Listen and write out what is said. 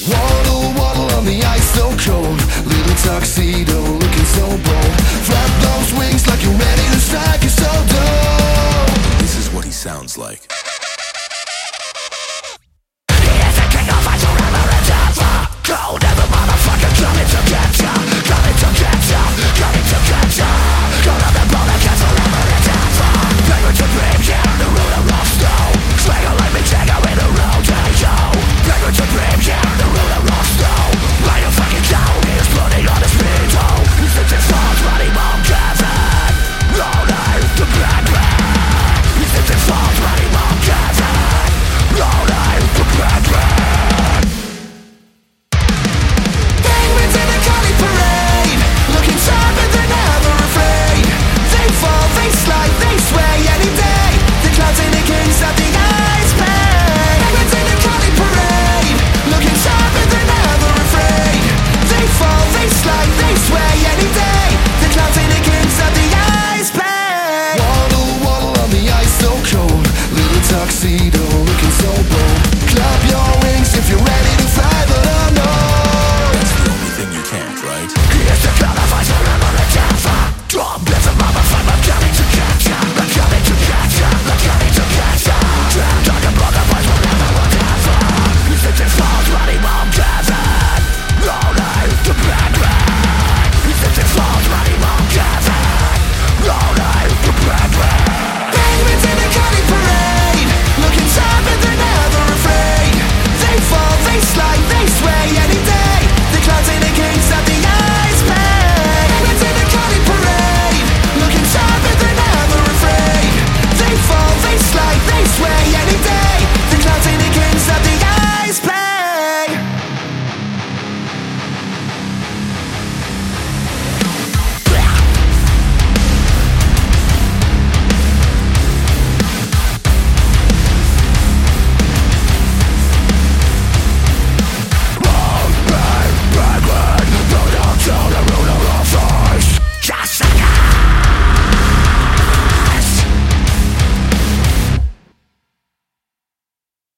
Waddle, waddle on the ice so cold. Little tuxedo looking so bold. Flap those wings like you're ready to strike. You're so dope. This is what he sounds like.